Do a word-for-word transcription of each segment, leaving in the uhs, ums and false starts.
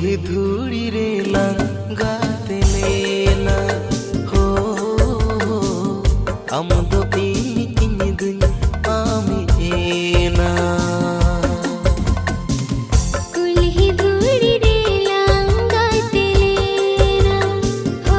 कुल्ही धूड़ी रे लंगाते लेना हो अमदो ini ini dunya ami ena कुल्ही धूड़ी रे लंगाते लेना हो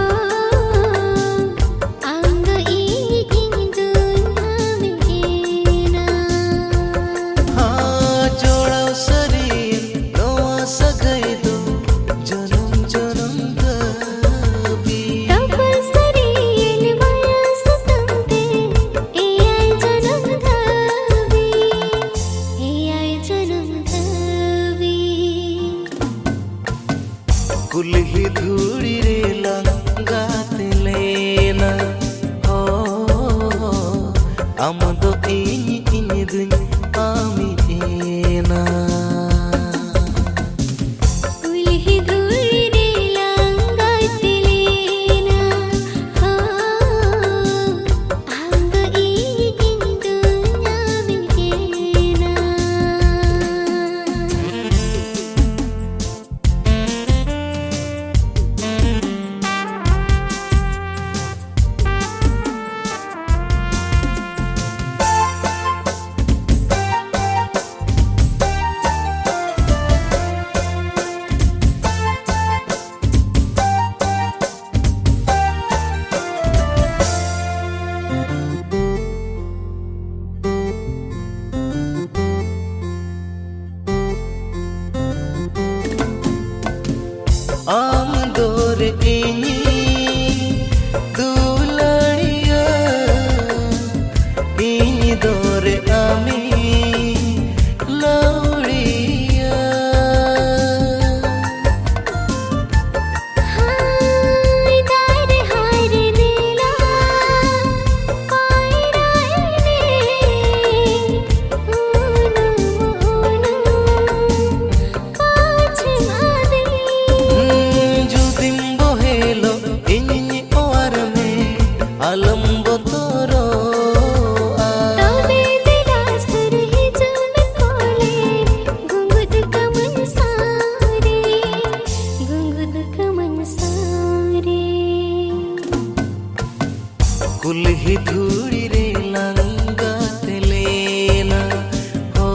अंग ini ini dunya में एना हाँ जोड़ा शरीर नवा सगई दो जन्म जन्म दबी तपर शरीर माया सतंते ए आई जन्म धवी ए आई जन्म धवी कुल्ही धूड़ी रे लंगाते लेना हो अमदो ini ini dunya ami ena कुल्ही धूड़ी रे लंगाते लेना हो अंग ini ini dunya में एना आम दोरे ini दुलड़िया ini दोरे ami लौड़िया हाय दार हार नीला पायराने ऊनु ऊनु पाछ मादे जुदिम बोहेलो ini ओर में आलम्ब तोरो तबे दिलासर ही जन कोले गुंगुद कमन सारे गुंगुद कमन सारे कुल्ही धूड़ी रे लंगाते लेना हो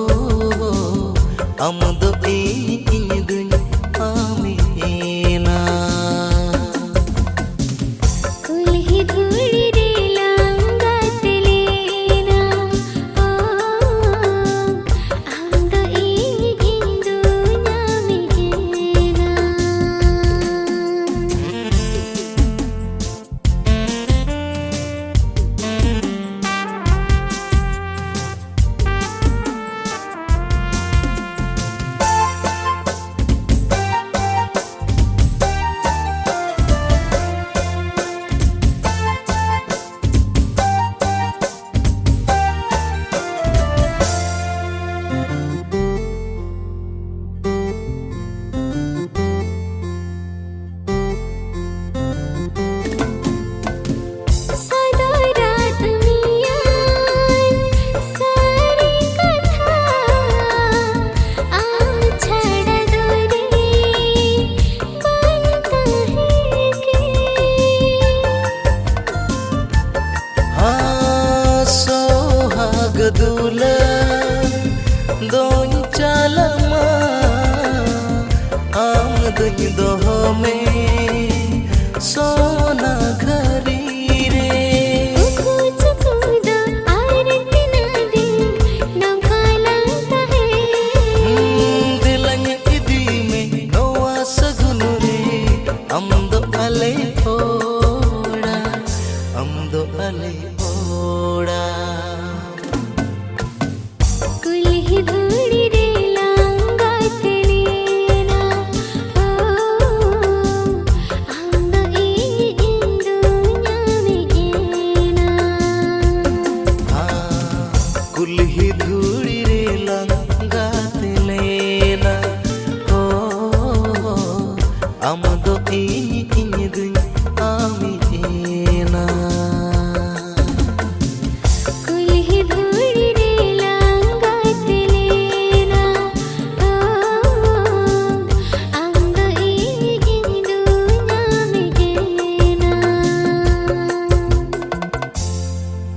अमदो ini ini dunya ami ena कुल्ही धूड़ी रे लंगाते लेना हो अंग ini ini dunya में एना सदा रात मिया सारी कथा आम छड़ दूरी बनता है कि हाँ सोहाग दूला दोन चालमा आम दुई दोह में सोना घरी रे कुछ खुदा आरती नदी नौकालता है दिलंग इदी में नवा सगुन रे अमदो अले ओड़ा अमदो अले ओड़ा